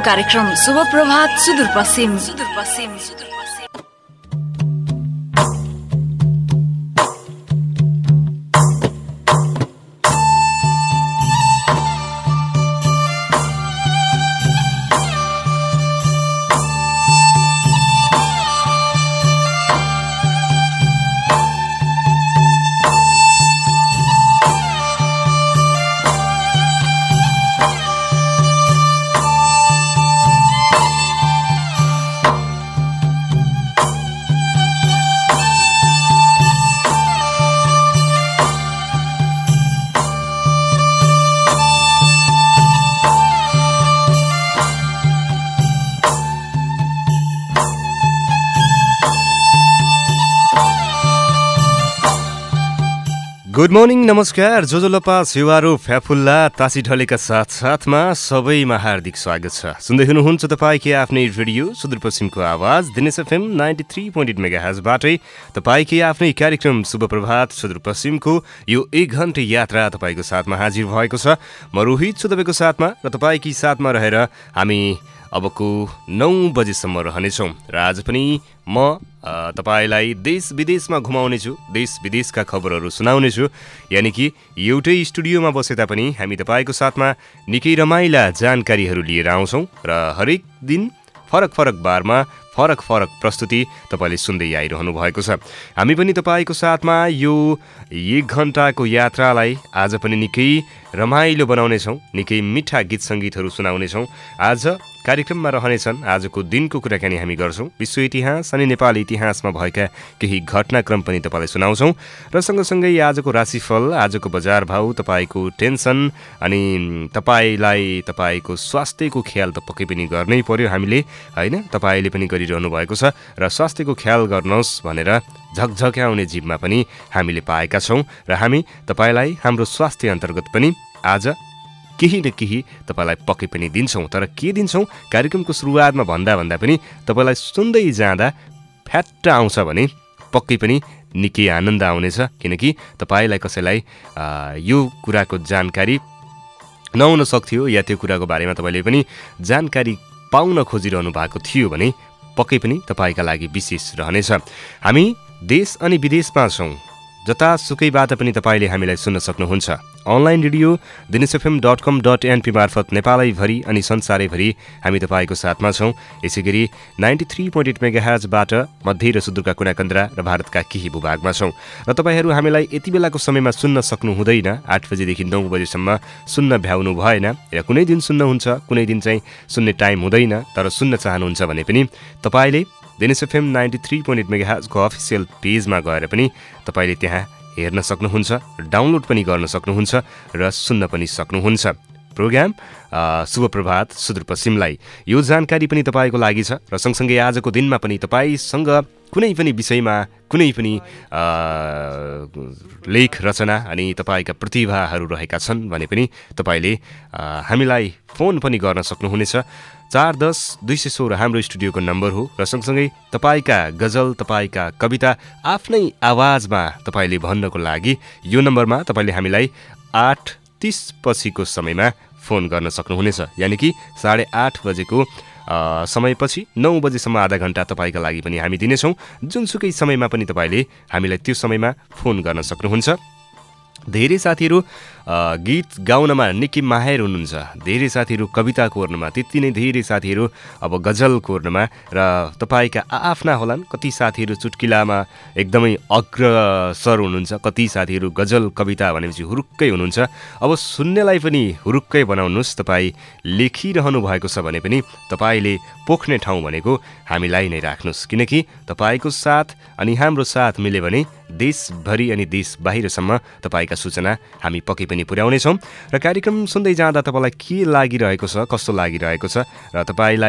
कार्यक्रम शुभ प्रभात Sudurpashchim. Good morning, नमस्कार। जो लोपा सेवारो फ्याफुल्ला तासी ढलेका साथमा सबैमा हार्दिक स्वागत छ। सुन्दै हुनुहुन्छ तपाईँकै आफ्नै रेडियो सुदूरपश्चिमको आवाज दिनेश एफएम 93.8 मेगाहर्जबाटै तपाईँकै आफ्नै कार्यक्रम शुभ प्रभात सुदूरपश्चिमको यो 1 घन्टे यात्रा तपाईँको साथमा हाजिर भएको छ। म रोहित छु तपाईँको साथमा र तपाईँकै साथमा रहेर हामी अबको 9 बजेसम्म रहनेछौँ र आज पनि म तपाईँलाई देश विदेशमा घुमाउनेछु, देश विदेशका खबरहरू सुनाउनेछु। यानि कि एउटै स्टुडियोमा बसे तापनि हामी तपाईँको साथमा निकै रमाइला जानकारीहरू लिएर आउँछौँ र हरेक दिन फरक फरक बारमा फरक फरक प्रस्तुति तपाईँले सुन्दै आइरहनु भएको छ। हामी पनि तपाईँको साथमा यो 1 घन्टाको यात्रालाई आज पनि निकै रमाइलो बनाउनेछौँ, निकै मिठा गीत सङ्गीतहरू सुनाउनेछौँ। आज कार्यक्रममा रहनेछन् आजको दिनको कुराकानी हामी गर्छौँ, विश्व इतिहास अनि नेपाली इतिहासमा भएका केही घटनाक्रम पनि तपाईँलाई सुनाउँछौँ र सँगसँगै आजको राशिफल, आजको बजार भाउ, तपाईँको टेन्सन अनि तपाईँलाई तपाईँको स्वास्थ्यको ख्याल त पक्कै पनि गर्नै पर्यो हामीले, होइन? तपाईँले पनि गरिरहनु भएको छ र स्वास्थ्यको ख्याल गर्नुहोस् भनेर झकझक्याउने जीवमा पनि हामीले पाएका छौँ र हामी तपाईँलाई हाम्रो स्वास्थ्य अन्तर्गत पनि आज केही न केही तपाईँलाई पक्कै पनि दिन्छौँ। तर के दिन्छौँ कार्यक्रमको सुरुवातमा भन्दा पनि तपाईँलाई सुन्दै जाँदा फ्याट्ट आउँछ भने पक्कै पनि निकै आनन्द आउनेछ, किनकि तपाईँलाई कसैलाई यो कुराको जानकारी नहुन सक्थ्यो या त्यो कुराको बारेमा तपाईँले पनि जानकारी पाउन खोजिरहनु भएको थियो भने पक्कै पनि तपाईँका लागि विशेष रहनेछ। हामी देश अनि विदेशमा छौँ, जतासुकैबाट पनि तपाईँले हामीलाई सुन्न सक्नुहुन्छ। अनलाइन रेडियो dinesfm.com.np मार्फत नेपालैभरि अनि संसारैभरि हामी तपाईँको साथमा छौँ। यसै गरी 93.8 मेगाहर्जबाट मध्य र सुदूरका कुना कन्द्रा र भारतका केही भूभागमा छौँ र तपाईँहरू हामीलाई यति बेलाको समयमा सुन्न सक्नु हुँदैन। 8 बजेदेखि 9 बजेसम्म सुन्न भ्याउनु भएन या कुनै दिन सुन्नुहुन्छ, कुनै दिन चाहिँ सुन्ने टाइम हुँदैन, तर सुन्न चाहनुहुन्छ भने पनि तपाईँले दिनेश एफएम 93.8 मेगाहर्जको अफिसियल पेजमा गएर पनि तपाईँले त्यहाँ हेर्न सक्नुहुन्छ, डाउनलोड पनि गर्न सक्नुहुन्छ र सुन्न पनि सक्नुहुन्छ। प्रोग्राम शुभ प्रभात सुदूरपश्चिमलाई यो जानकारी पनि तपाईँको लागि छ र सँगसँगै आजको दिनमा पनि तपाईँसँग कुनै पनि विषयमा कुनै पनि लेख रचना अनि तपाईँका प्रतिभाहरू रहेका छन् भने पनि तपाईँले हामीलाई फोन पनि गर्न सक्नुहुनेछ। 410-216 हाम्रो स्टुडियोको नम्बर हो र सँगसँगै तपाईँका गजल, तपाईँका कविता आफ्नै आवाजमा तपाईँले भन्नको लागि यो नम्बरमा तपाईँले हामीलाई 8:30 पछिको समयमा फोन गर्न सक्नुहुनेछ। यानि कि 8:30 बजेको समयपछि 9 बजेसम्म आधा घन्टा तपाईँका लागि पनि हामी दिनेछौँ। जुनसुकै समयमा पनि तपाईँले हामीलाई त्यो समयमा फोन गर्न सक्नुहुन्छ। धेरै साथीहरू गीत गाउनमा निकै माहिर हुनुहुन्छ, धेरै साथीहरू कविता कोर्नमा, त्यति नै धेरै साथीहरू अब गजल कोर्नमा र तपाईँका आफ्ना होलान्। कति साथीहरू चुटकिलामा एकदमै अग्रसर हुनुहुन्छ, कति साथीहरू गजल कविता भनेपछि हुरुक्कै हुनुहुन्छ। अब सुन्नेलाई पनि हुरुक्कै बनाउनुहोस्। तपाईँ लेखिरहनु भएको छ भने पनि तपाईँले पोख्ने ठाउँ भनेको हामीलाई नै राख्नुहोस्, किनकि तपाईँको साथ अनि हाम्रो साथ मिल्यो भने देशभरि अनि देश बाहिरसम्म तपाईँका सूचना हामी पक्कै पनि पुर्याउनेछौँ। र कार्यक्रम सुन्दै जाँदा तपाईँलाई के लागिरहेको छ, कस्तो लागिरहेको छ र तपाईँलाई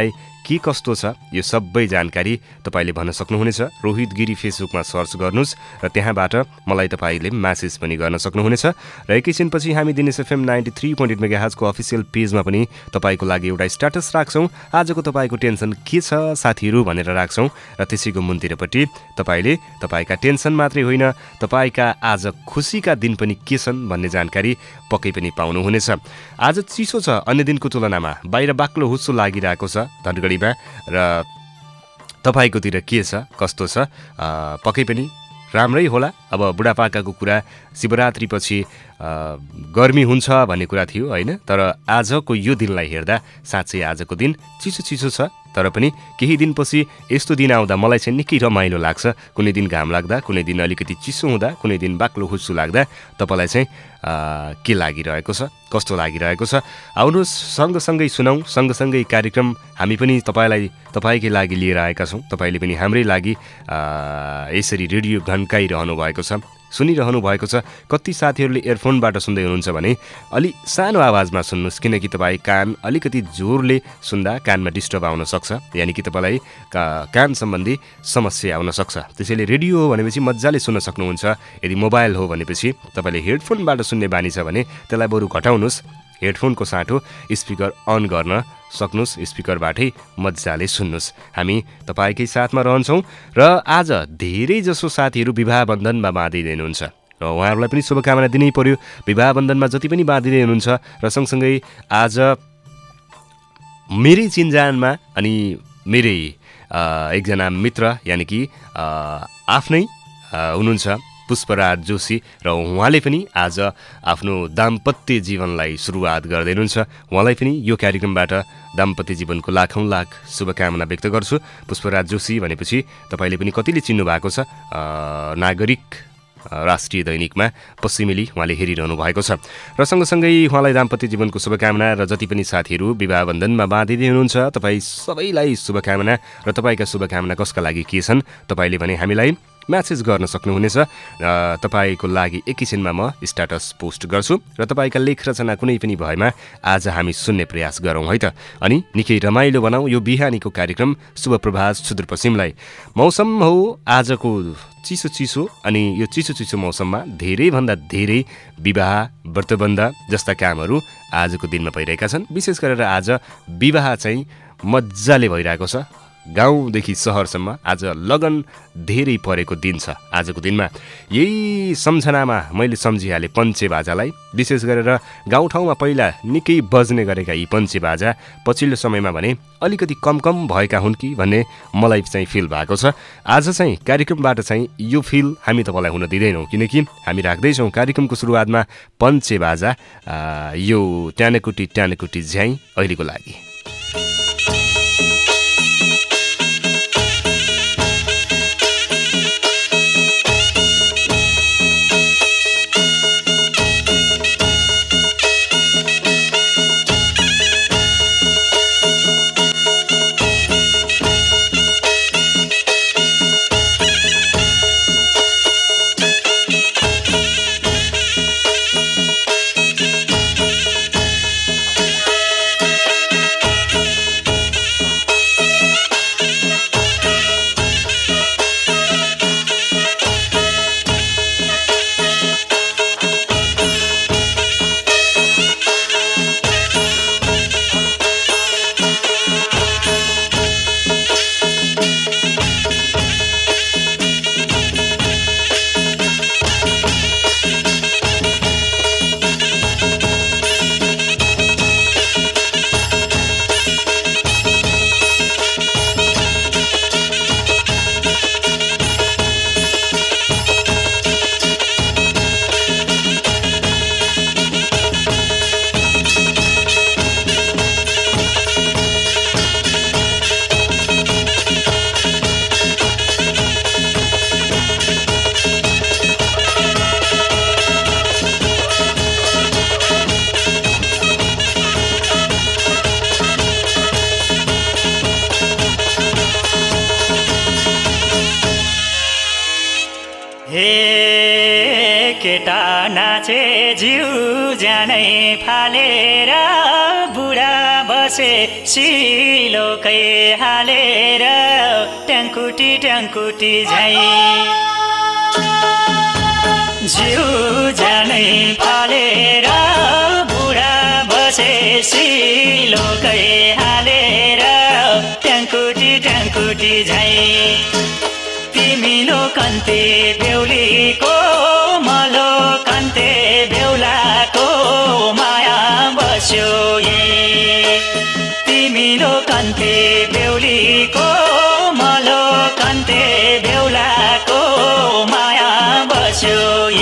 के कस्तो छ यो सबै जानकारी तपाईँले भन्न सक्नुहुनेछ। रोहित गिरी फेसबुकमा सर्च गर्नुहोस् र त्यहाँबाट मलाई तपाईँले म्यासेज पनि गर्न सक्नुहुनेछ। र एकैछिनपछि हामी दिनेश एफएम 93.8 मेगाहर्जको अफिसियल पेजमा पनि तपाईँको लागि एउटा स्ट्याटस राख्छौँ। आजको तपाईँको टेन्सन के छ साथीहरू भनेर राख्छौँ र त्यसैको मुन्तिरपट्टि तपाईँले तपाईँका टेन्सन मात्रै होइन तपाईँका आज खुसीका दिन पनि के छन् भन्ने जानकारी पक्कै पनि पाउनुहुनेछ। आज चिसो छ अन्य दिनको तुलनामा, बाहिर बाक्लो हुस्सो लागिरहेको छ धनगढीमा र तपाईँकोतिर के छ कस्तो छ पक्कै पनि राम्रै होला। अब बुढापाकाको कुरा शिवरात्रिपछि गर्मी हुन्छ भन्ने कुरा थियो होइन, तर आजको यो दिनलाई हेर्दा साँच्चै आजको दिन चिसो चिसो छ। तर पनि केही दिनपछि यस्तो दिन आउँदा मलाई चाहिँ निकै रमाइलो लाग्छ। कुनै दिन घाम लाग्दा, कुनै दिन अलिकति चिसो हुँदा, कुनै दिन बाक्लो हुस्सु लाग्दा तपाईँलाई चाहिँ के लागिरहेको छ कस्तो लागिरहेको छ आउनुहोस् सँगसँगै सुनौँ। सँगसँगै कार्यक्रम हामी पनि तपाईँकै लागि लिएर आएका छौँ। तपाईँले पनि हाम्रै लागि यसरी रेडियो घन्काइरहनु भएको छ, सुनिरहनु भएको छ। कति साथीहरूले इयरफोनबाट सुन्दै हुनुहुन्छ भने अलि सानो आवाजमा सुन्नुहोस्, किनकि तपाईँ कान अलिकति जोरले सुन्दा कानमा डिस्टर्ब आउन सक्छ, यानि कि तपाईँलाई कान सम्बन्धी समस्या आउन सक्छ। त्यसैले रेडियो हो भनेपछि मजाले सुन्न सक्नुहुन्छ। यदि मोबाइल हो भनेपछि तपाईँले हेडफोनबाट सुन्ने बानी छ भने त्यसलाई बरु घटाउनुहोस्, हेडफोनको साटो स्पिकर अन गर्न सक्नुहोस्, स्पिकरबाटै मजाले सुन्नुहोस्। हामी तपाईँकै साथमा रहन्छौँ र आज धेरै जसो साथीहरू विवाह बन्धनमा बाँधिँदै हुनुहुन्छ र उहाँहरूलाई पनि शुभकामना दिनै पर्यो। विवाह बन्धनमा जति पनि बाँधिँदै हुनुहुन्छ र सँगसँगै आज मेरै चिन्जानमा अनि मेरै एकजना मित्र यानि कि आफ्नै हुनुहुन्छ पुष्पराज जोशी र उहाँले पनि आज आफ्नो दाम्पत्य जीवनलाई सुरुवात गर्दै हुनुहुन्छ। उहाँलाई पनि यो कार्यक्रमबाट दाम्पत्य जीवनको लाखौँ लाख शुभकामना व्यक्त गर्छु। पुष्पराज जोशी भनेपछि तपाईँले पनि कतिले चिन्नु भएको छ, नागरिक राष्ट्रिय दैनिकमा पश्चिमेली उहाँले हेरिरहनु भएको छ र सँगसँगै उहाँलाई दाम्पत्य जीवनको शुभकामना र जति पनि साथीहरू विवाह बन्धनमा बाँधिँदै हुनुहुन्छ तपाईँ सबैलाई शुभकामना र तपाईँका शुभकामना कसका लागि के छन् तपाईँले भने हामीलाई म्यासेज गर्न सक्नुहुनेछ। तपाईँको लागि एकैछिनमा म स्ट्याटस पोस्ट गर्छु र तपाईँका लेख रचना कुनै पनि भएमा आज हामी सुन्ने प्रयास गरौँ है त। अनि निकै रमाइलो बनाऊ यो बिहानीको कार्यक्रम शुभ प्रभात सुदूरपश्चिमलाई। मौसम हो आजको चिसो चिसो अनि यो चिसो चिसो मौसममा धेरैभन्दा धेरै विवाह व्रतबन्ध जस्ता कामहरू आजको दिनमा भइरहेका छन्। विशेष गरेर आज विवाह चाहिँ मजाले भइरहेको छ। गाउँदेखि सहरसम्म आज लगन धेरै परेको दिन छ। आजको दिनमा यही सम्झनामा मैले सम्झिहालेँ पञ्चे बाजालाई। विशेष गरेर गाउँठाउँमा पहिला निकै बज्ने गरेका यी पञ्चे बाजा पछिल्लो समयमा भने अलिकति कम भएका हुन् कि भन्ने मलाई चाहिँ फिल भएको छ। आज चाहिँ कार्यक्रमबाट चाहिँ यो फिल हामी तपाईँलाई हुन दिँदैनौँ, किनकि हामी राख्दैछौँ कार्यक्रमको सुरुवातमा पञ्चे बाजा यो ट्यानेकुटी ट्यानेकुटी झ्याइ अहिलेको लागि। नाचे जिउ जानै फालेर बुढा बसे सिलोकै हालेर ट्याङ्कुटी ट्याङ्कुटी झै जिउ जानै फालेर बुढा बसे सिलोकै हालेर ट्याङ्कुटी ट्याङ्कुटी झै तिमीलो कन्ते बेहुलीको मलो कन्ते बेहुलाको माया बस्यो तिमीलो कन्ते बेहुलीको मलो कन्ते बेहुलाको माया बस्यो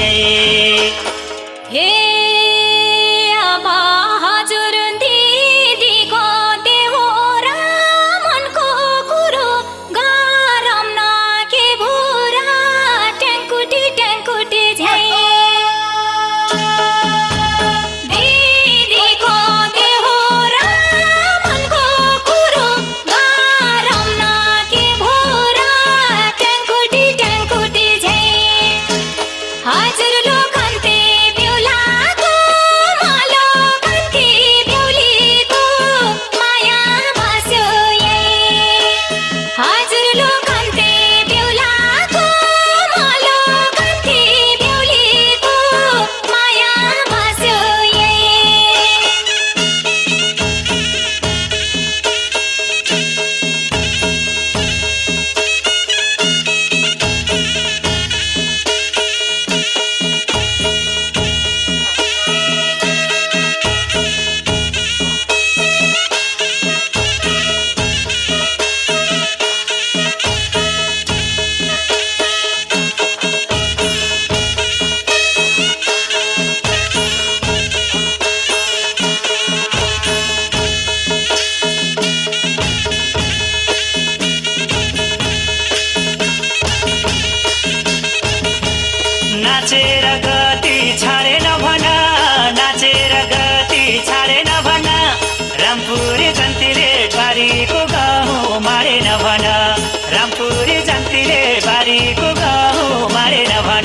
नाचेर गति छाडेन भन नाचेर गति छाडेन भन रामपुरी जन्तीले बारीको गहुँ मारेन भन रामपुरी जन्तीले बारीको गहुँ मारेन भन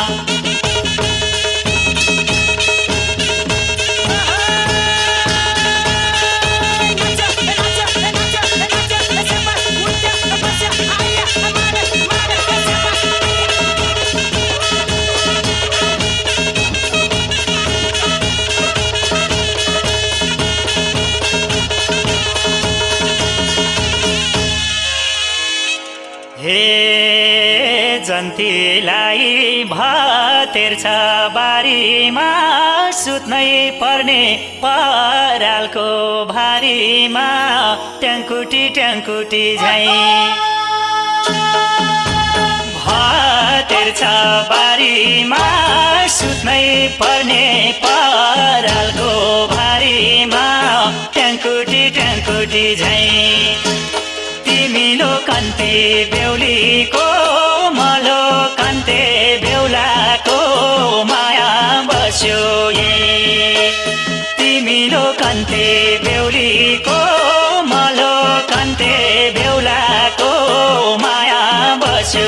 जन्तीलाई भतेर छ बारीमा सुत्नै पर्ने परालको भारीमा ट्याङ्कुटी ट्याङ्कुटी झै भतेर छ बारीमा सुत्नै पर्ने परालको भारीमा ट्याङ्कुटी ट्याङ्कुटी झै तिमीलो कन्ते बेहुलीको मलो कन्ते बेहुलाको माया बस्यो तिमीलो कन्ते बेहुलीको मलो कन्ते बेहुलाको माया बस्यो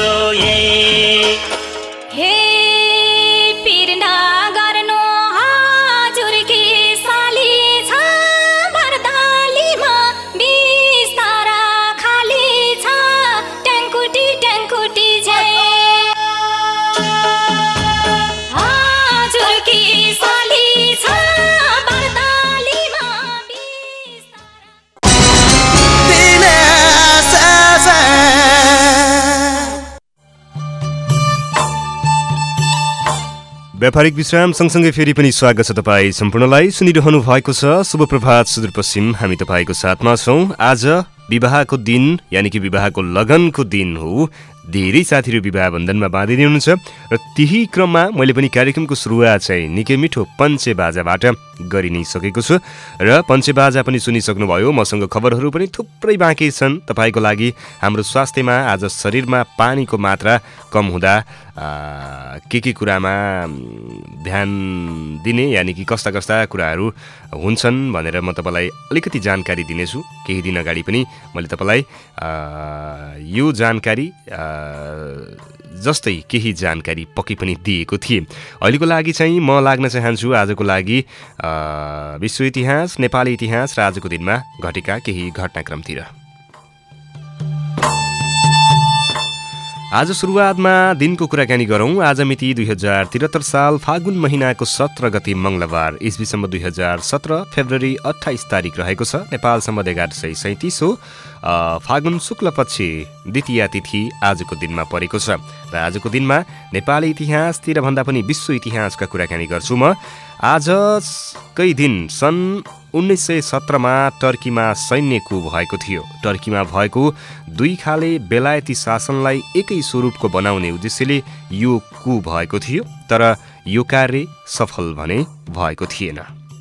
व्यापारिक विश्राम सँगसँगै फेरि पनि स्वागत छ तपाईँ सम्पूर्णलाई सुनिरहनु भएको छ शुभ प्रभात सुदूरपश्चिम हामी तपाईँको साथमा छौँ आज विवाहको दिन यानि कि विवाहको लगनको दिन हो धेरै साथीहरू विवाह बन्धनमा बाँधिने हुनुहुन्छ र त्यही क्रममा मैले पनि कार्यक्रमको सुरुवात चाहिँ निकै मिठो पञ्चे बाजाबाट गरि नै सकेको छु र पञ्चे बाजा पनि सुनिसक्नुभयो मसँग खबरहरू पनि थुप्रै बाँकी छन् तपाईँको लागि हाम्रो स्वास्थ्यमा आज शरीरमा पानीको मात्रा कम हुँदा के कुरामा ध्यान दिने यानि कि कस्ता कस्ता कुराहरू हुन्छन् भनेर म तपाईँलाई अलिकति जानकारी दिनेछु केही दिन अगाडि पनि मैले तपाईँलाई यो जानकारी जस्तै केही जानकारी पक्कै पनि दिएको थिए। अहिलेको लागि चाहिँ म लाग्न चाहन्छु आजको लागि विश्व इतिहास, नेपाली इतिहास र आजको दिनमा घटेका केही घटनाक्रमतिर। आज सुरुवातमा दिनको कुराकानी गरौँ। आज मिति 2073 साल फागुन महिनाको 17 गते मङ्गलबार, इस्वीसम्म 2017 फेब्रुअरी 28 तारिक रहेको छ। नेपाल सम्बत 1137 हो। फागुन शुक्ल पक्ष द्वितीया तिथि आजको दिनमा परेको छ र आजको दिनमा नेपाली इतिहासतिर भन्दा पनि विश्व इतिहासका कुराकानी गर्छु म। आजकै दिन सन् 1917मा टर्कीमा सैन्य कू भएको थियो। टर्कीमा भएको दुई खाले बेलायती शासनलाई एकै स्वरूपको बनाउने उद्देश्यले यो कू भएको थियो, तर यो कार्य सफल भने भएको थिएन।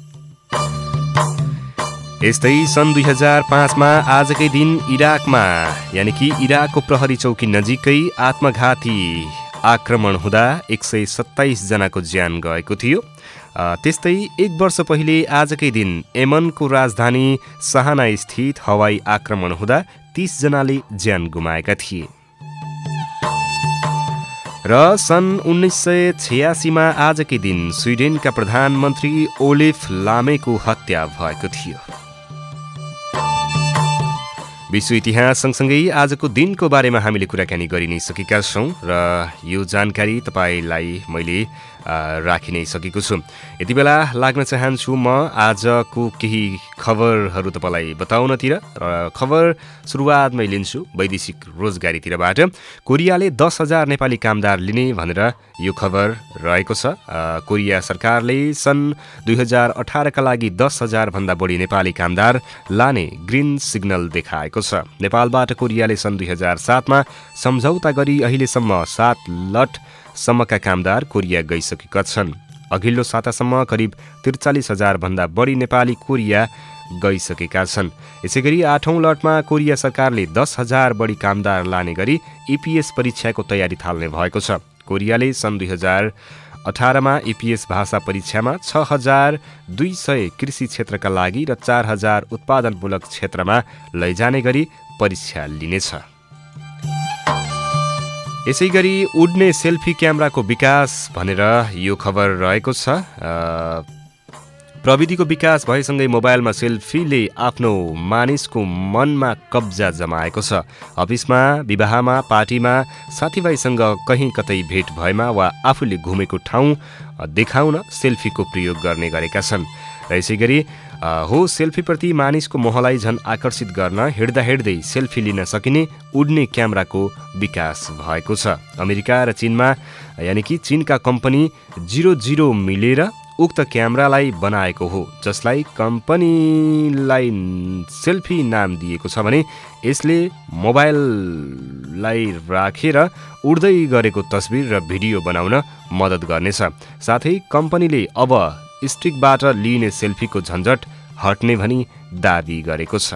यस्तै सन् 2005मा आजकै दिन इराकमा यानि कि इराकको प्रहरी चौकी नजिकै आत्मघाती आक्रमण हुँदा 127 जनाको ज्यान गएको थियो। त्यस्तै एक वर्ष पहिले आजकै दिन यमनको राजधानी सहाना स्थित हवाई आक्रमण हुँदा 30 जनाले ज्यान गुमाएका थिए। र सन् 1986मा आजकै दिन स्विडेनका प्रधानमन्त्री ओलिफ लामेको हत्या भएको थियो। विश्व इतिहास सँगसँगै आजको दिनको बारेमा हामीले कुराकानी गरि नै सकेका छौँ र यो जानकारी तपाईँलाई मैले राखि नै सकेको छु। यति बेला लाग्न चाहन्छु म आजको केही खबरहरू तपाईँलाई बताउनतिर र खबर सुरुवातमै लिन्छु वैदेशिक रोजगारीतिरबाट। कोरियाले 10,000 नेपाली कामदार लिने भनेर यो खबर रहेको छ। कोरिया सरकारले सन् 2018का लागि 10,000 भन्दा बढी नेपाली कामदार लाने ग्रिन सिग्नल देखाएको छ। नेपालबाट कोरियाले सन् 2007मा सम्झौता गरी अहिलेसम्म 7 लटसम्मका कामदार कोरिया गइसकेका छन्। अघिल्लो सातासम्म करिब 43,000 भन्दा बढी नेपाली कोरिया गइसकेका छन्। यसैगरी 8औं लटमा कोरिया सरकारले 10,000 बढी कामदार लाने गरी इपिएस परीक्षाको तयारी थाल्ने भएको छ। कोरियाले सन् 2018मा इपिएस भाषा परीक्षामा 6,200 कृषि क्षेत्रका लागि र 4,000 उत्पादनमूलक क्षेत्रमा लैजाने गरी परीक्षा लिनेछ। यसैगरी उड्ने सेल्फी क्यामेराको विकास भनेर यो खबर रहेको छ। प्रविधिको विकास भएसँगै मोबाइलमा सेल्फीले आफ्नो मानिसको मनमा कब्जा जमाएको छ। अफिसमा, विवाहमा, पार्टीमा, साथीभाइसँग कहीँ कतै भेट भएमा वा आफूले घुमेको ठाउँ देखाउन सेल्फीको प्रयोग गर्ने गरेका छन्। र यसैगरी सेल्फीप्रति मानिसको मोहलाई झन् आकर्षित गर्न हिँड्दै सेल्फी लिन सकिने उड्ने क्यामेराको विकास भएको छ। अमेरिका र चीनमा यानि कि चीनका कम्पनी 00 मिलेर उक्त क्यामेरालाई बनाएको हो, जसलाई कम्पनीलाई सेल्फी नाम दिएको छ भने यसले मोबाइललाई राखेर उड्दै गरेको तस्बिर र भिडियो बनाउन मद्दत गर्नेछ। साथै कम्पनीले अब स्टिकबाट लिइने सेल्फीको झन्झट हट्ने भनी दाबी गरेको छ।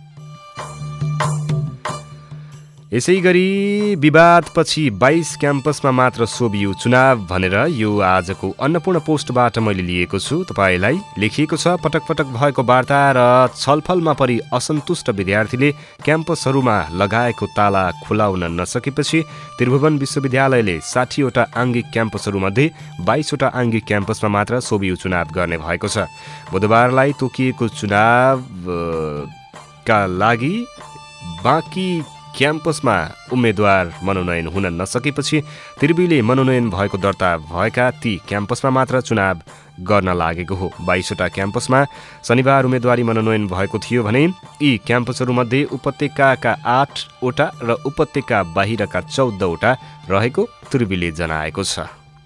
यसैगरी विवादपछि 22 क्याम्पसमा मात्र सोभियो चुनाव भनेर यो आजको अन्नपूर्ण पोस्टबाट मैले लिएको छु। तपाईँलाई लेखिएको छ, पटक पटक भएको वार्ता र छलफलमा परि असन्तुष्ट विद्यार्थीले क्याम्पसहरूमा लगाएको ताला खुलाउन नसकेपछि त्रिभुवन विश्वविद्यालयले 60वटा आङ्गिक क्याम्पसहरूमध्ये 22वटा आङ्गिक क्याम्पसमा मात्र सोभियो चुनाव गर्ने भएको छ। बुधबारलाई तोकिएको चुनावका लागि बाँकी क्याम्पसमा उम्मेद्वार मनोनयन हुन नसकेपछि त्रिवीले मनोनयन भएको दर्ता भएका ती क्याम्पसमा मात्र चुनाव गर्न लागेको हो। 22वटा क्याम्पसमा शनिबार उम्मेदवारी मनोनयन भएको थियो भने यी क्याम्पसहरूमध्ये उपत्यकाका 8वटा र उपत्यका बाहिरका 14वटा रहेको त्रिवीले जनाएको छ।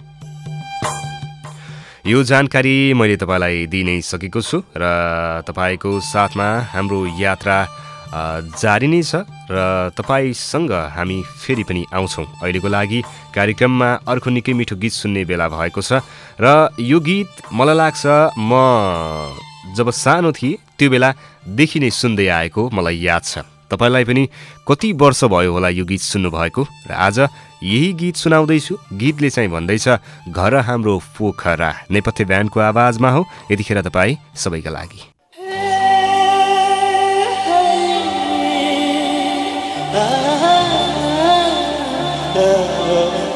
यो जानकारी मैले तपाईँलाई दिइ नै सकेको छु र तपाईँको साथमा हाम्रो यात्रा जारी नै छ र तपाईँसँग हामी फेरि पनि आउँछौँ। अहिलेको लागि कार्यक्रममा अर्को निकै मिठो गीत सुन्ने बेला भएको छ र यो गीत मलाई लाग्छ म जब सानो थिएँ त्यो बेलादेखि नै सुन्दै आएको मलाई याद छ। तपाईँलाई पनि कति वर्ष भयो होला यो गीत सुन्नुभएको र आज यही गीत सुनाउँदैछु। गीतले चाहिँ भन्दैछ घर हाम्रो पोखरा, नेपथ्य ब्यान्डको आवाजमा हो। यतिखेर तपाईँ सबैका लागि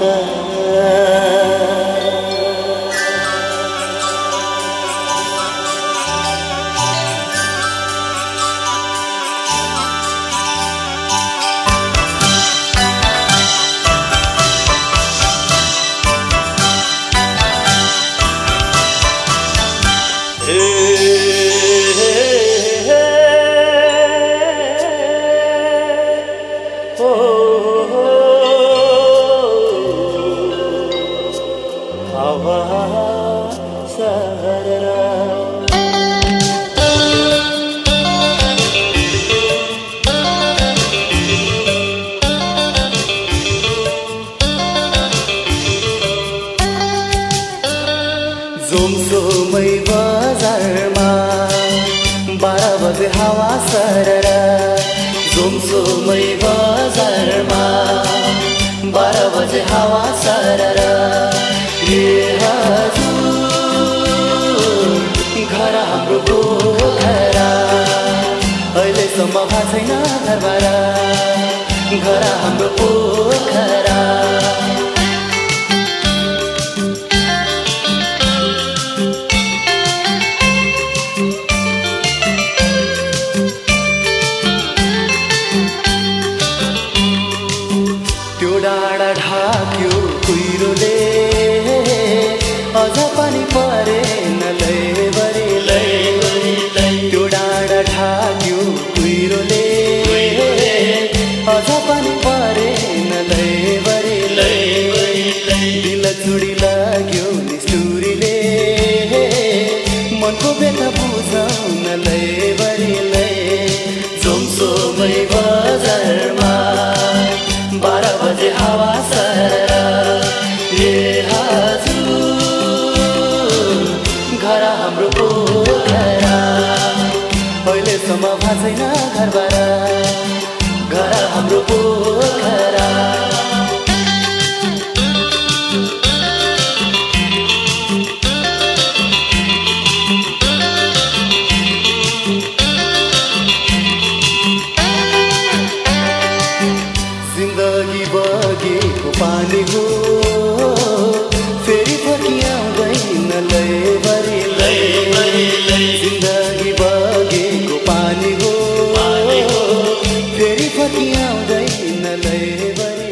जोमसोमै बजारमा 12 बजे हावा सरर जोमसोमै बजारमा 12 बजे हावा सरर ए हजुर घर हाम्रो पोखरा अहिलेसम्म भएको छैन घरबार घर हाम्रो पोखरा अझ पनि परेन लैबरी त्यो डाँडा ढाक्यो कुहिरोले अझ पनि परेन लैबरी दिल चुडी लाग्यो निष्ठुरीले मनको व्यथा बुझाउन लैबरी जोमसोमै बजारमा 12 बजे हावा सरर ए घर हाम्रो पोखरा अहिलेसम्म भएको छैन घरबार घर हाम्रो पोखरा जिन्दगी बगेको पानी हो फेरि फर्किआउँदैन लैबरी जिन्दगी बगेको पानी हो फेरि फर्किआउँदैन लैबरी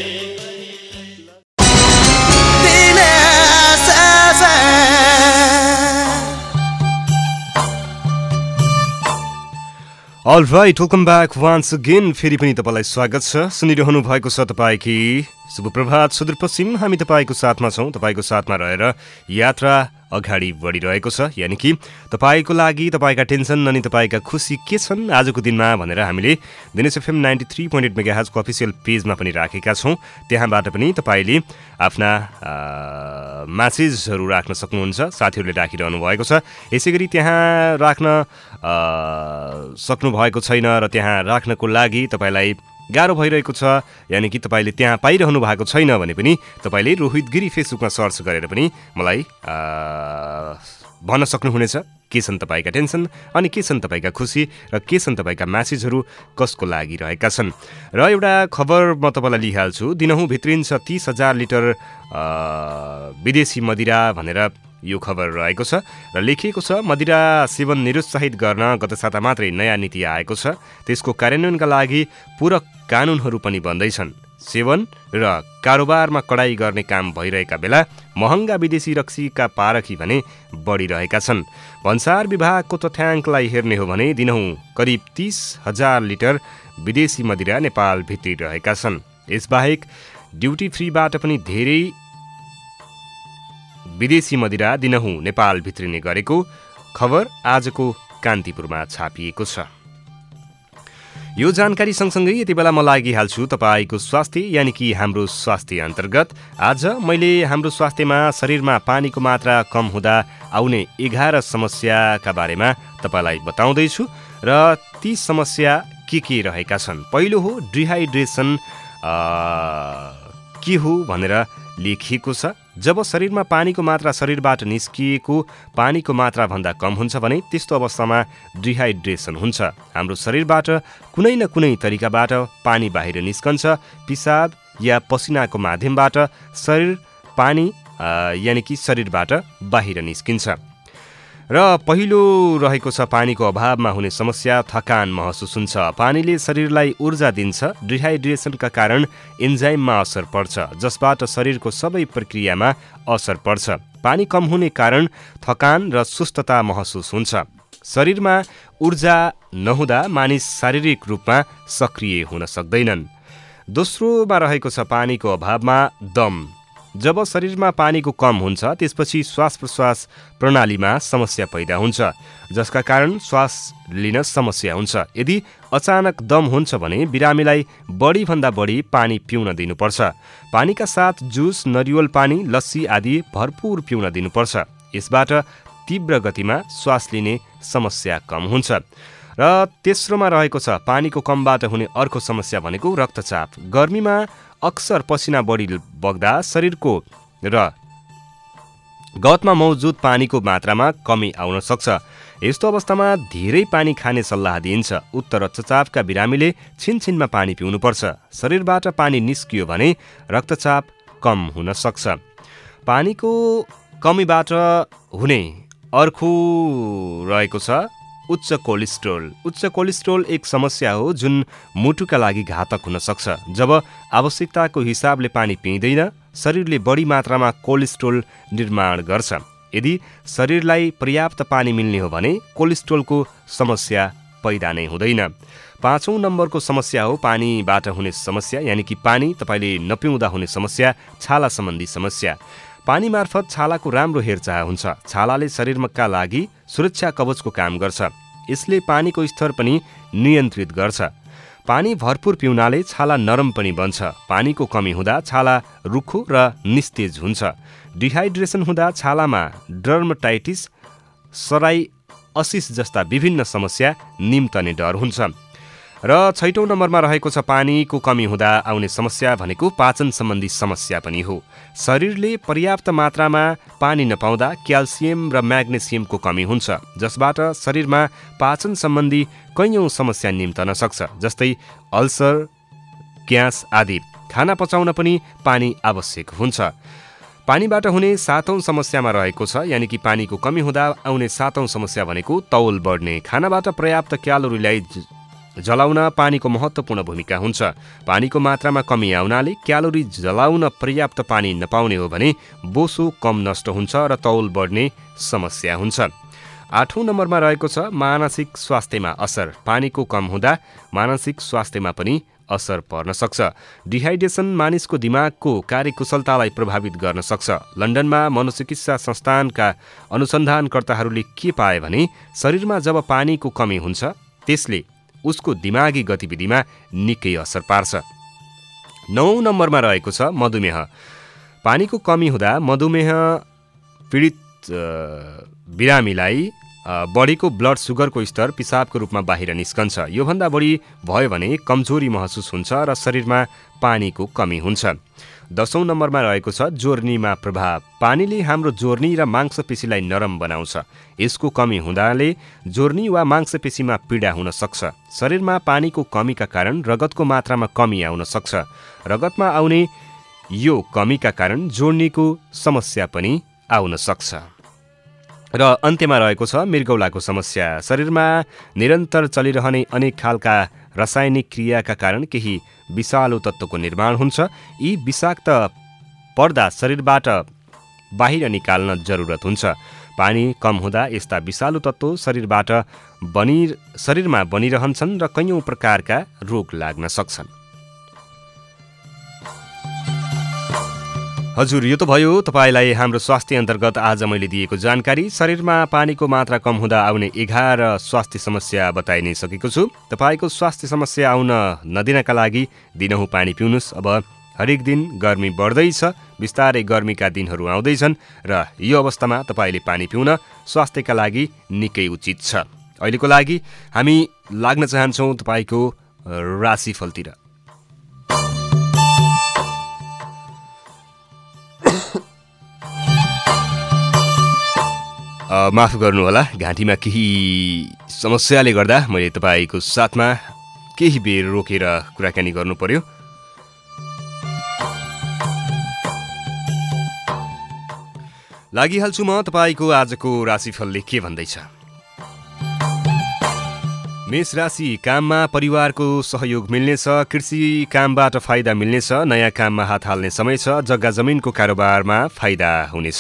All right, welcome back once again. फेरि पनि तपाईलाई स्वागत छ। सुनिरहनु भएको छ तपाईकी शुभ प्रभात सुदूरपश्चिम। हामी तपाईको साथमा छौं। तपाईको साथमा रहेर यात्रा अगाडि बढिरहेको छ। यानी कि तपाईको लागि तपाईका टेन्सन अनि तपाईका खुसी के छन् आजको दिनमा भनेर हामीले दिनेश एफएम 93.8 मेगाहर्ज को अफिसियल पेजमा पनि राखेका छौं। त्यहाँबाट पनि तपाईले आफ्ना मेसेजहरु राख्न सक्नुहुन्छ। साथीहरुले राखिरहनु भएको छ। यसैगरी त्यहाँ राख्न सक्नु भएको छैन र त्यहाँ राख्नको लागि तपाईलाई गाह्रो भइरहेको छ, यानी कि तपाईले त्यहाँ पाइरहनु भएको छैन भने पनि तपाईले रोहित गिरी फेसबुकमा सर्च गरेर पनि मलाई भन्न सक्नुहुनेछ के छन् तपाईका टेन्सन अनि के छन् तपाईका खुसी र के छन् तपाईका मेसेजहरु कसको लागि रहेका छन्। र एउटा खबर म तपाईलाई लिइहाल्छु। दिनहुँ भित्रिन्छ 30,000 लिटर विदेशी मदिरा भनेर यो खबर रहेको छ र लेखिएको छ मदिरा सेवन निरुत्साहित गर्न गत साता मात्रै नयाँ नीति आएको छ। त्यसको कार्यान्वयनका लागि पूरक कानुनहरू पनि बन्दैछन्। सेवन र कारोबारमा कडाई गर्ने काम भइरहेका बेला महँगा विदेशी रक्सीका पारखी भने बढिरहेका छन्। भन्सार विभागको तथ्याङ्कलाई हेर्ने हो भने दिनहुँ करिब 30,000 लिटर विदेशी मदिरा नेपाल भित्रिरहेका छन्। यसबाहेक ड्युटी फ्रीबाट पनि धेरै विदेशी मदिरा दिनहुँ नेपाल भित्रिने गरेको खबर आजको कान्तिपुरमा छापिएको छ। यो जानकारी सँगसँगै यति बेला म लागिहाल्छु तपाईको स्वास्थ्य यानी कि हाम्रो स्वास्थ्य अन्तर्गत। आज मैले हाम्रो स्वास्थ्यमा शरीरमा पानीको मात्रा कम हुँदा आउने 11 समस्याका बारेमा तपाईलाई बताउँदैछु र ती समस्या के रहेका छन्। पहिलो हो डिहाइड्रेसन के हो भनेर लेखिएको छ। जब शरीरमा पानीको मात्रा शरीरबाट निस्किएको पानीको मात्रा भन्दा कम हुन्छ भने त्यस्तो अवस्थामा डिहाइड्रेसन हुन्छ। हाम्रो शरीरबाट कुनै न कुनै तरिकाबाट पानी बाहिर निस्कन्छ। पिसाब या पसिनाको माध्यमबाट पानी यानि कि शरीरबाट बाहिर निस्किन्छ। र पहिलो रहेको छ पानीको अभावमा हुने समस्या थकान महसुस हुन्छ। पानीले शरीरलाई ऊर्जा दिन्छ। डिहाइड्रेसनका कारण एन्जाइममा असर पर्छ जसबाट शरीरको सबै प्रक्रियामा असर पर्छ। पानी कम हुने कारण थकान र सुस्तता महसुस हुन्छ। शरीरमा ऊर्जा नहुँदा मानिस शारीरिक रूपमा सक्रिय हुन सक्दैनन्। दोस्रोमा रहेको छ पानीको अभावमा दम। जब शरीरमा पानीको कम हुन्छ त्यसपछि श्वास प्रश्वास प्रणालीमा समस्या पैदा हुन्छ जसका कारण श्वास लिन समस्या हुन्छ। यदि अचानक दम हुन्छ भने बिरामीलाई बढीभन्दा बढी पानी पिउन दिनुपर्छ। पानीका साथ जुस, नरिवल पानी, लस्सी आदि भरपूर पिउन दिनुपर्छ। यसबाट तीव्र गतिमा श्वास लिने समस्या कम हुन्छ। र तेस्रोमा रहेको छ पानीको कमबाट हुने अर्को समस्या भनेको रक्तचाप। गर्मीमा अक्सर पसिना बढी बग्दा शरीरको र गतमा मौजुद पानीको मात्रामा कमी आउन सक्छ। यस्तो अवस्थामा धेरै पानी खाने सल्लाह दिइन्छ। उक्त रक्तचापका बिरामीले छिनछिनमा पानी पिउनुपर्छ। शरीरबाट पानी निस्कियो भने रक्तचाप कम हुन सक्छ। पानीको कमीबाट हुने अर्को रहेको छ उच्च कोलेस्ट्रोल। उच्च कोलेस्ट्रोल एक समस्या हो जुन मुटुका लागि घातक हुन सक्छ। जब आवश्यकताको हिसाबले पानी पिइँदैन शरीरले बढी मात्रामा कोलेस्ट्रोल निर्माण गर्छ। यदि शरीरलाई पर्याप्त पानी मिल्ने हो भने कोलेस्ट्रोलको समस्या पैदा नै हुँदैन। 5औं नम्बरको समस्या हो पानीबाट हुने समस्या यानि कि पानी तपाईले नपिउँदा हुने समस्या, छाला सम्बन्धी समस्या। पानी मार्फत छालाको राम्रो हेरचाह हुन्छ। छालाले शरीरका लागि सुरक्षा कवचको काम गर्छ। यसले पानीको स्तर पनि नियन्त्रित गर्छ। पानी भरपूर पिउनाले छाला नरम पनि बन्छ। पानीको कमी हुँदा छाला रुखो र निस्तेज हुन्छ। डिहाइड्रेसन हुँदा छालामा डर्मेटाइटिस, सराइअसिस जस्ता विभिन्न समस्या निम्तने डर हुन्छ। र 6औं नम्बरमा रहेको छ पानीको कमी हुँदा आउने समस्या भनेको पाचन सम्बन्धी समस्या पनि हो। शरीरले पर्याप्त मात्रामा पानी नपाउँदा क्याल्सियम र म्याग्नेसियमको कमी हुन्छ जसबाट शरीरमा पाचन सम्बन्धी कैयौं समस्या निम्तन सक्छ जस्तै अल्सर, ग्यास आदि। खाना पचाउन पनि पानी आवश्यक हुन्छ। पानीबाट हुने 7औं समस्यामा रहेको छ यानि कि पानीको कमी हुँदा आउने 7औं समस्या भनेको तौल बढ्ने। खानाबाट पर्याप्त क्यालोरीलाई जलाउन पानीको महत्त्वपूर्ण भूमिका हुन्छ। पानीको मात्रामा कमी आउनाले क्यालोरी जलाउन पर्याप्त पानी नपाउने हो भने बोसो कम नष्ट हुन्छ र तौल बढ्ने समस्या हुन्छ। 8औं नम्बरमा रहेको छ मानसिक स्वास्थ्यमा असर। पानीको कम हुँदा मानसिक स्वास्थ्यमा पनि असर पर्न सक्छ। डिहाइड्रेसन मानिसको दिमागको कार्यकुशलतालाई प्रभावित गर्न सक्छ। लन्डनमा मनोचिकित्सा संस्थानका अनुसन्धानकर्ताहरूले के पाए भने शरीरमा जब पानीको कमी हुन्छ त्यसले उसको दिमागी गतिविधिमा निकै असर पार्छ। 9औं नम्बरमा रहेको छ मधुमेह। पानीको कमी हुँदा मधुमेह पीडित बिरामीलाई बढीको ब्लड सुगरको स्तर पिसाबको रूपमा बाहिर निस्कन्छ। योभन्दा बढी भयो भने कमजोरी महसुस हुन्छ र शरीरमा पानीको कमी हुन्छ। 10औं नम्बरमा रहेको छ जोर्नीमा प्रभाव। पानीले हाम्रो जोर्नी र मांसपेशीलाई नरम बनाउँछ। यसको कमी हुँदाले जोर्नी वा मांसपेशीमा पीडा हुन सक्छ। शरीरमा पानीको कमीका कारण रगतको मात्रामा कमी आउन सक्छ। रगतमा आउने यो कमीका कारण जोर्नीको समस्या पनि आउन सक्छ। र अन्त्यमा रहेको छ मृगौलाको समस्या। शरीरमा निरन्तर चलिरहने अनेक खालका रासायनिक क्रियाका कारण केही विषालु तत्त्वको निर्माण हुन्छ। यी विषाक्त पर्दा शरीरबाट बाहिर निकाल्न जरुरत हुन्छ। पानी कम हुँदा यस्ता विषालु तत्त्व शरीरमा बनिरहन्छन् र कैयौं प्रकारका रोग लाग्न सक्छन्। हजुर, यो त भयो तपाईलाई हाम्रो स्वास्थ्य अन्तर्गत आज मैले दिएको जानकारी। शरीरमा पानीको मात्रा कम हुँदा आउने 11 स्वास्थ्य समस्या बताइ नै सकेको छु। तपाईको स्वास्थ्य समस्या आउन नदिनका लागि दिनहुँ पानी पिउनुस्। अब हरेक दिन गर्मी बढ्दैछ, बिस्तारै गर्मीका दिनहरू आउँदैछन् र यो अवस्थामा तपाईले पानी पिउन स्वास्थ्यका लागि निकै उचित छ। अहिलेको लागि हामी लाग्न चाहन्छौँ तपाईको राशिफलतिर। माफ गर्नुहोला, घाँटीमा केही समस्याले गर्दा मैले तपाईँको साथमा केही बेर रोकेर कुराकानी गर्नु पर्यो। लागिहाल्छु म तपाईँको आजको राशिफलले के भन्दैछ। मेष राशि, काममा परिवारको सहयोग मिल्नेछ, कृषि कामबाट फाइदा मिल्नेछ, नयाँ काममा हात हाल्ने समय छ, जग्गा जमिनको कारोबारमा फाइदा हुनेछ।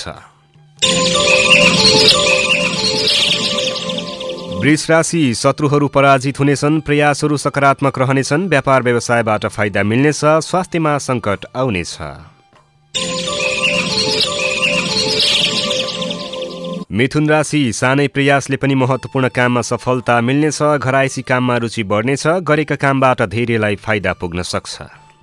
वृष राशि, शत्रुहरू पराजित हुनेछन्, प्रयासहरू सकारात्मक रहनेछन्, व्यापार व्यवसायबाट फाइदा मिल्नेछ, स्वास्थ्यमा सङ्कट आउनेछ। मिथुन राशि, सानै प्रयासले पनि महत्त्वपूर्ण काममा सफलता मिल्नेछ, घरायसी काममा रुचि बढ्नेछ, गरेका कामबाट धेरैलाई फाइदा पुग्न सक्छ।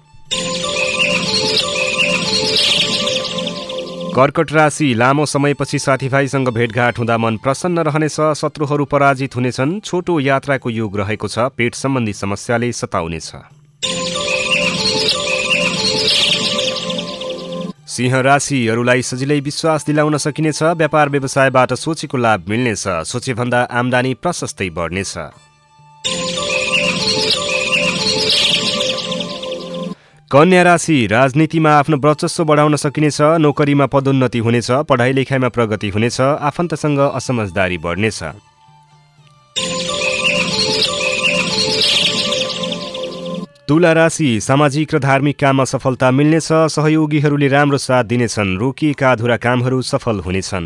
कर्कट राशि, लामो समयपछि साथीभाइसँग भेटघाट हुँदा मन प्रसन्न रहनेछ, शत्रुहरू पराजित हुनेछन्, छोटो यात्राको योग रहेको छ, पेट सम्बन्धी समस्याले सताउनेछ। सिंह राशिहरूलाई सजिलै विश्वास दिलाउन सकिनेछ, व्यापार व्यवसायबाट सोचेको लाभ मिल्नेछ, सोचेभन्दा आम्दानी प्रशस्तै बढ्नेछ। कन्या राशि, राजनीतिमा आफ्नो वर्चस्व बढाउन सकिनेछ, नोकरीमा पदोन्नति हुनेछ, पढाइ लेखाइमा प्रगति हुनेछ, आफन्तसँग असमझदारी बढ्नेछ। तुला राशि, सामाजिक र धार्मिक काममा सफलता मिल्नेछ, सहयोगीहरूले राम्रो साथ दिनेछन्, रोकिएका अधुरा कामहरू सफल हुनेछन्।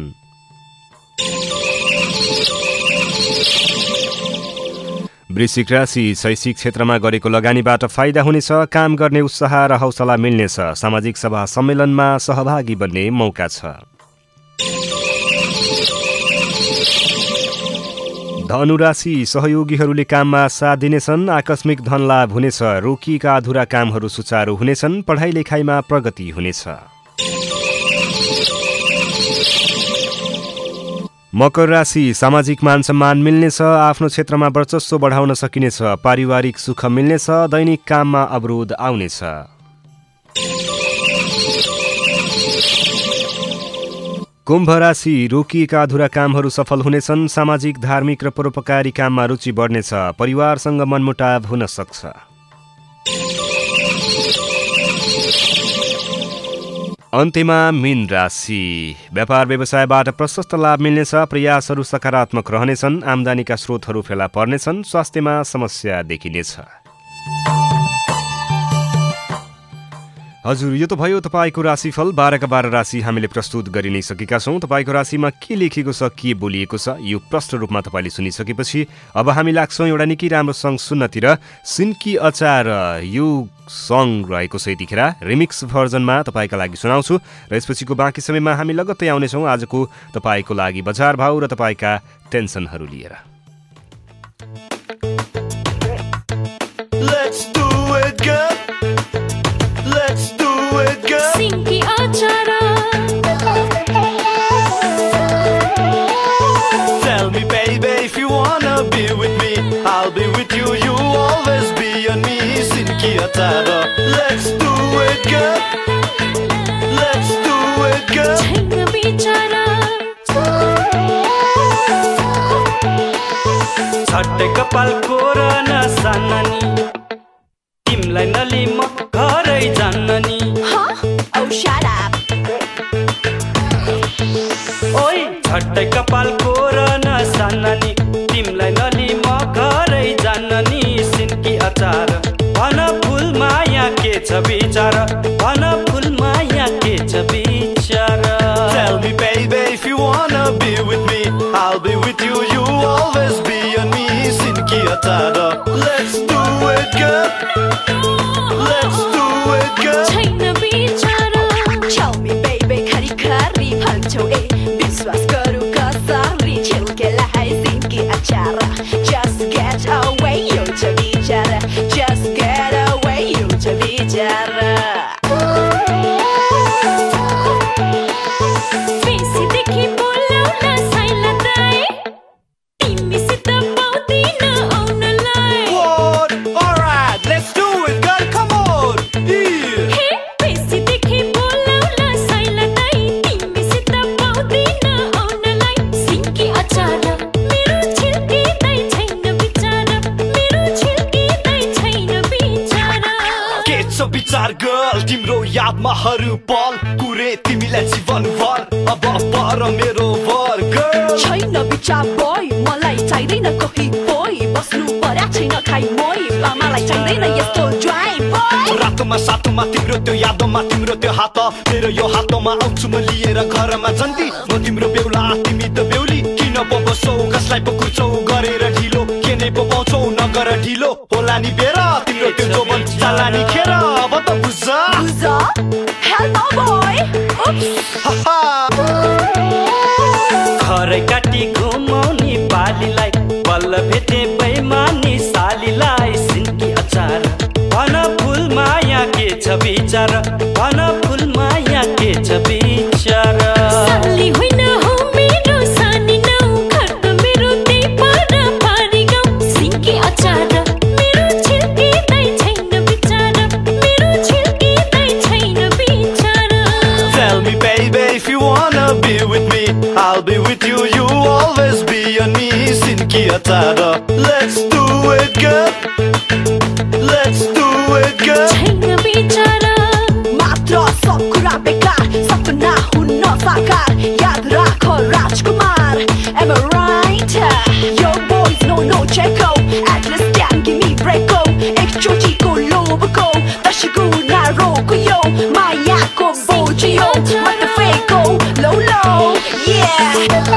वृश्चिक राशि, शैक्षिक क्षेत्रमा गरेको लगानीबाट फाइदा हुनेछ, काम गर्ने उत्साह र हौसला मिल्नेछ, सामाजिक सभा सम्मेलनमा सहभागी बन्ने मौका छ। धनु राशि, सहयोगीहरूले काममा साथ दिनेछन्, आकस्मिक धन लाभ हुनेछ, रोकिएका अधुरा कामहरू सुचारू हुनेछन्, पढाइ लेखाइमा प्रगति हुनेछ। मकर राशि, सामाजिक मान सम्मान मिल्नेछ, आफ्नो क्षेत्रमा वर्चस्व बढाउन सकिनेछ, पारिवारिक सुख मिल्नेछ, दैनिक काममा अवरोध आउनेछ। कुम्भ राशि, रोकिएका अधुरा कामहरू सफल हुनेछन्, सामाजिक धार्मिक र परोपकारी काममा रुचि बढ्नेछ, परिवारसँग मनमुटाव हुन सक्छ। अन्त्यमा मीन राशि, व्यापार व्यवसायबाट प्रशस्त लाभ मिल्नेछ, प्रयासहरू सकारात्मक रहनेछन्, आम्दानीका स्रोतहरू फेला पर्नेछन्, स्वास्थ्यमा समस्या देखिनेछ। हजुर, यो त भयो तपाईँको राशिफल। 12 का 12 राशि हामीले प्रस्तुत गरि नै सकेका छौँ। तपाईँको राशिमा के लेखिएको छ, के बोलिएको छ, यो प्रश्न रूपमा तपाईँले सुनिसकेपछि अब हामी लाग्छौँ एउटा निकै राम्रो सङ्ग सुन्नतिर। सिन्की अचार यो सङ्ग रहेको छ यतिखेर, रिमिक्स भर्जनमा तपाईँका लागि सुनाउँछु र यसपछिको बाँकी समयमा हामी लगत्तै आउनेछौँ आजको तपाईँको लागि बजार भाउ र तपाईँका टेन्सनहरू लिएर। Let's do it, girl. Let's do it, girl. Sinki achara. Tell me, baby, if you wanna be with me, I'll be with you. You always be on me. Sinki achara. Let's do it, girl. Let's do it, girl. Chaina bichara. छट्टे कपाल कोरन साननी, तिमलाई नली म घरै जान्ननी। Huh? Oh, shut up. ओइ छट्टे कपाल कोरन साननी, तिमलाई नली म घरै जान्ननी। सिन्की अचार भन फुल माया के छ विचार, भन फुल माया के छ विचार। Tell me, baby, if you wanna be with me, I'll be with you. You always be on me. Sinki achara. Let's do it, girl. Let's do it, girl. Chaina bichara. Tell me, baby, khari khari bhanchau e. Biswas garu kasari chilkela hai sinki achara. Just get away, you cha bichara. Just get away, you cha bichara. Besi dekhi bolauna sailadai. Timisita paudina aunalai. What? Alright, let's do it, girl. Come on. Yeah. Hey, यादमाहरू पल कुरे तिमीलाई जीवनभर अब पर मेरो वर girl छैन विचार boy मलाई चाहिँदैन कोही बोय बस्नु पर्या छैन खाइ मोय आमालाई चाहिँदैन यस्तो ज्वाइ बोय रातोमा सातोमा तिम्रो त्यो यादोमा तिम्रो त्यो हात मेरो यो हातमा आउँछु म लिएर घरमा जन्ती म तिम्रो बेहुला तिमी त बेहुली किन पो बसौ कसलाई पो कुर्छौ गरेर ढिलो के नै पो पाउँछौ नगर ढिलो होला नि बेरा तिम्रो त्यो जोबन जाला नि खेर अब त बुझ Hell no boy Oops खरै काटी घुमाउने बालीलाई बल्ल भेटे बैमानी सालीलाई सिन्की अचार भन फुल माया के छ विचार भन फुल माया के छ विचार साली होइन हो मेरो सानी नौ खर्क मेरो त्यही पर पारी गाउँ सिन्की अचार मेरो छिल्की दाइ छैन विचार मेरो छिल्की दाइ छैन विचार Tell me baby if you wanna be with me I'll be with you, you always be on me Sinki Atara Let's do it girl Let's do it girl छैन विचार मात्र सब कुरा बेकार सपना हुन्न साकार याद राख राजकुमार Am I right? Yo boys no check-o At least damn give me break-o एकचोटिको लोभको दश गुणा रोको यो मायाको बोझ यो मत फेको low yeah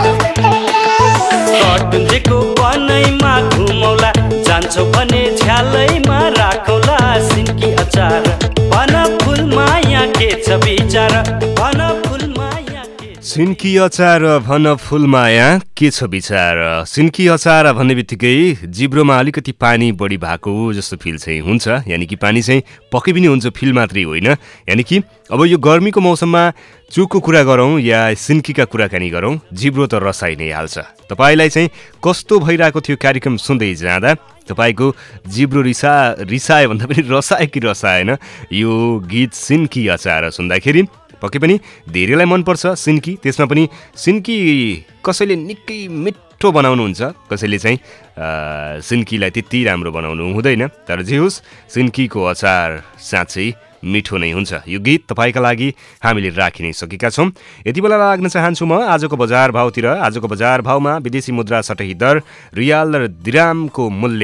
कटुन्जेको बनैमा घुमौला जान्छौ भने झ्यालैमा राखौला सिन्की अचार भन फुल माया के छ विचार भन फुल माया के सिन्की अचार भन फुलमाया के छ विचार सिन्की अचार भन्ने बित्तिकै जिब्रोमा अलिकति पानी बढी भएको जस्तो फिल चाहिँ हुन्छ यानि कि पानी चाहिँ पक्कै पनि हुन्छ फिल मात्रै होइन यानि कि अब यो गर्मीको मौसममा चुकको कुरा गरौँ या सिन्कीका कुराकानी गरौँ जिब्रो त रसाइ नै हाल्छ तपाईलाई चाहिँ कस्तो भइरहेको थियो कार्यक्रम सुन्दै जाँदा तपाईको जिब्रो रिसाए भन्दा पनि रसाए कि रसाएन यो गीत सिन्की अचार सुन्दाखेरि पक्कै पनि धेरैलाई मनपर्छ सिन्की त्यसमा पनि सिन्की कसैले निकै मिठो बनाउनुहुन्छ कसैले चाहिँ सिन्कीलाई त्यति राम्रो बनाउनु हुँदैन तर जे होस् सिन्कीको अचार साँच्चै मिठो नै हुन्छ यो गीत तपाईका लागि हामीले राखि नै सकेका छौं यति बेला लाग्न चाहन्छु म आजको बजार भावतिर आजको बजार भावमा विदेशी मुद्रा सटही दर रियाल र दिरामको मूल्य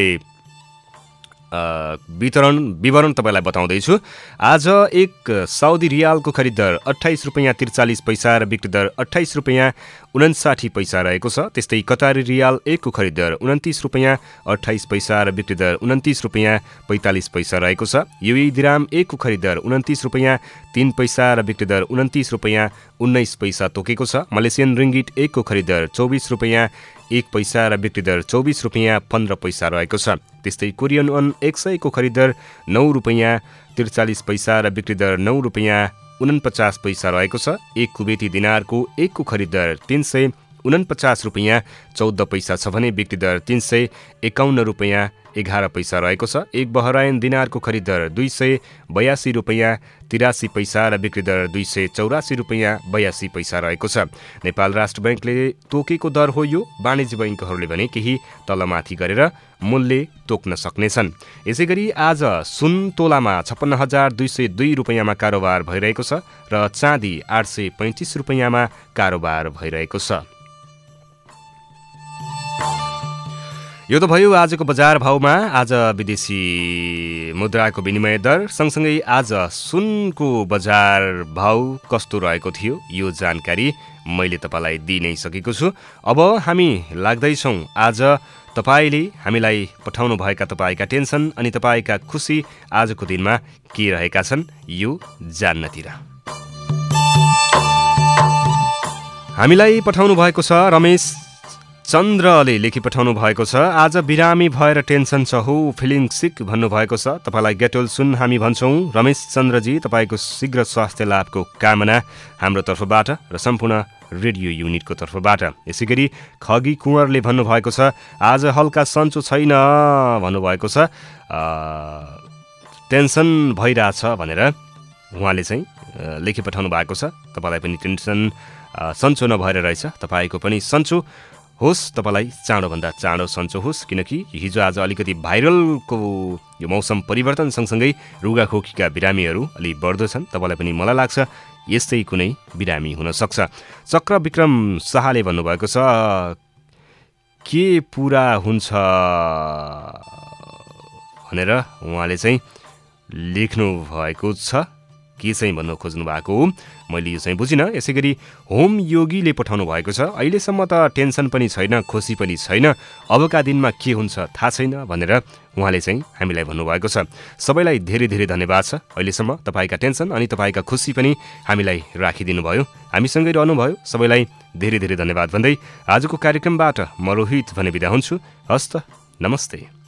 विवरण तपाईलाई बताउँदैछु आज एक साउदी रियालको खरिद दर 28 रुपैयाँ 43 पैसा र बिक्री दर 28 रुपैयाँ 59 पैसा रहेको छ त्यस्तै कतारी रियाल 1 को खरिद दर 29 रुपैयाँ 28 पैसा र बिक्री दर 29 रुपैयाँ 45 पैसा रहेको छ यूएई दिराम 1 को खरिद दर 29 रुपैयाँ 3 पैसा र बिक्री दर 29 रुपैयाँ 19 पैसा तोकेको छ मलेसियन रिङ्गिट 1 को खरिद दर 24 रुपैयाँ 1 पैसा र बिक्री दर 24 रुपैयाँ 15 पैसा रहेको छ त्यस्तै कोरियन वन 100 को खरिद दर 9 रुपैयाँ 43 पैसा र बिक्री दर 9 रुपैयाँ 49 पैसा रहेको छ एक कुवेती दिनारको 1 को खरिद दर 349 रुपैयाँ 14 पैसा छ भने बिक्री दर 351 रुपैयाँ 11 पैसा रहेको छ एक बहराइन दिनारको खरिद दर 282 रुपैयाँ 83 पैसा र बिक्री दर 284 रुपैयाँ 82 पैसा रहेको छ नेपाल राष्ट्र बैंकले तोकेको दर हो यो वाणिज्य बैंकहरूले भने केही तलमाथि गरेर मूल्य तोक्न सक्नेछन् यसैगरी आज सुन तोलामा 56,202 रुपैयाँमा कारोबार भइरहेको छ र चाँदी 835 रुपैयाँमा कारोबार भइरहेको छ यो त भयो आजको बजार भावमा आज विदेशी मुद्राको विनिमय दर सँगसँगै आज सुनको बजार भाव कस्तो रहेको थियो यो जानकारी मैले तपाईलाई दिइ नै सकेको छु अब हामी लाग्दैछौँ आज तपाईले हामीलाई पठाउनु भएका तपाईका टेन्सन अनि तपाईका खुसी आजको दिनमा के रहेका छन् यो जान्नतिर हामीलाई पठाउनु भएको छ रमेश चन्द्रले लेखी पठाउनु भएको छ आज बिरामी भएर टेन्सन छ हो फिलिङ सिक भन्नुभएको छ तपाईलाई गेटोल सुन हामी भन्छौँ रमेश चन्द्रजी तपाईको शीघ्र स्वास्थ्य लाभको कामना हाम्रो तर्फबाट र सम्पूर्ण रेडियो युनिटको तर्फबाट यसैगरी खगी कुँवरले भन्नुभएको छ आज हल्का सन्चो छैन भन्नुभएको छ टेन्सन भइरहेछ भनेर उहाँले चाहिँ लेखी पठाउनु भएको छ तपाईलाई पनि टेन्सन सन्चो नभएर रहेछ तपाईको पनि सन्चो होस्, तपाईँलाई चाँडोभन्दा चाँडो सन्चो होस्, किनकि हिजो आज अलिकति भाइरलको यो मौसम परिवर्तन सँगसँगै रुगाखोकीका बिरामीहरू अलि बढ्दो छन्। तपाईँलाई पनि मलाई लाग्छ यस्तै कुनै बिरामी हुनसक्छ। चक्र विक्रम शाहले भन्नुभएको छ के पुरा हुन्छ भनेर उहाँले चाहिँ लेख्नु भएको छ। के चाहिँ भन्नु खोज्नु भएको हो मैले यो चाहिँ बुझिनँ। यसै गरी होम योगीले पठाउनु भएको छ अहिलेसम्म त टेन्सन पनि छैन, खुसी पनि छैन, अबका दिनमा के हुन्छ थाहा छैन भनेर उहाँले चाहिँ हामीलाई भन्नुभएको छ। सबैलाई धेरै धेरै धन्यवाद छ अहिलेसम्म तपाईँका टेन्सन अनि तपाईँका खुसी पनि हामीलाई राखिदिनु भयो, हामीसँगै रहनुभयो। सबैलाई धेरै धेरै धन्यवाद भन्दै आजको कार्यक्रमबाट म रोहित भने बिदा हुन्छु। हस्त, नमस्ते।